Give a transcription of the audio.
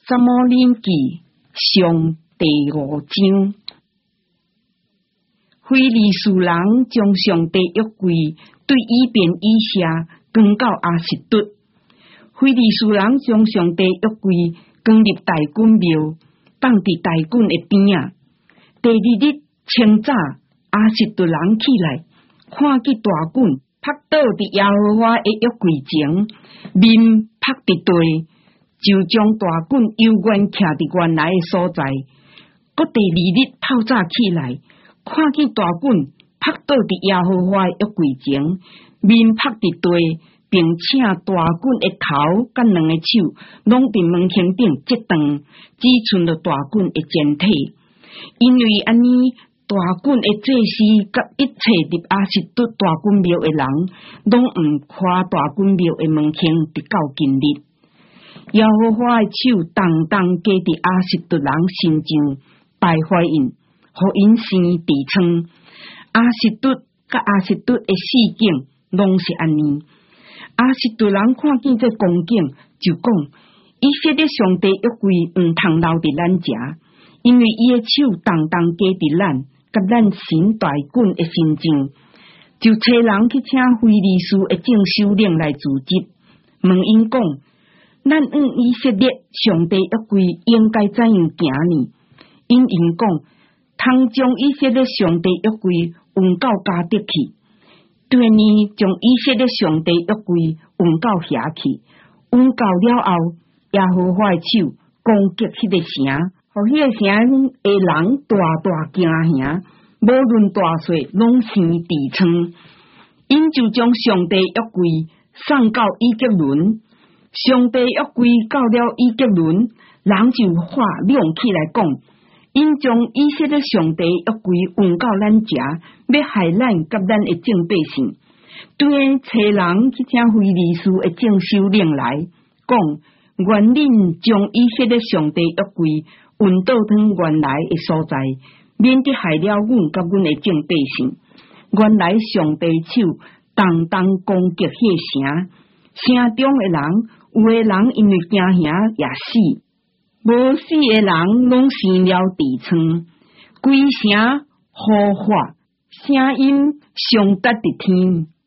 撒母耳記上第5章，非利士人將上帝約櫃對以便以謝扛到亞實突。非利士人將上帝約櫃扛入大袞廟，放佇大袞的邊仔。第2日清早，亞實突人起來，看見大袞趴倒佇耶和華的約櫃前，面趴佇地，就將大袞猶原徛佇原來的所在。擱第2日透早起來，看見大袞趴倒佇耶和華的約櫃前，面趴佇地，並且大袞的頭甲2個手攏佇門框頂折斷，只剩了大袞的前體。因為安尼，大袞的祭司甲一切入亞實突大袞廟的人，攏毋跨大袞廟的門框直到今日。耶和華的手重重加佇亞實突人身上，敗壞因，互因生痔瘡。亞實突甲亞實突的四境攏是安尼。亞實突人看見這光景，就講：以色列上帝約櫃毋通留佇咱遮，因為伊的手重重加佇咱甲咱神大袞的身上。就找人去請非利士的證守領來自執，問因講：咱以色列上帝約櫃應該怎樣行呢？因講：通將以色列上帝約櫃運到迦得去。第二年，將以色列上帝約櫃運到遐去，運到了後，耶和華的手攻擊迄個城，互迄個城的人大大驚嚇，無論大小，攏生痔瘡。因就將上帝約櫃送到以吉倫。上帝約櫃到了以吉倫，人就話亮起來講：因將以色列上帝約櫃運到咱遮，要害咱甲咱的眾百姓。對找人去請非利士的證守領來講：願恁將以色列上帝約櫃運倒轉原來的所在，免得害了阮甲阮的眾百姓。原來上帝手重重攻擊迄城，城中的人有的人因為驚嚇也死，無死的人攏生了痔瘡，規城呼喊，聲音上達佇天。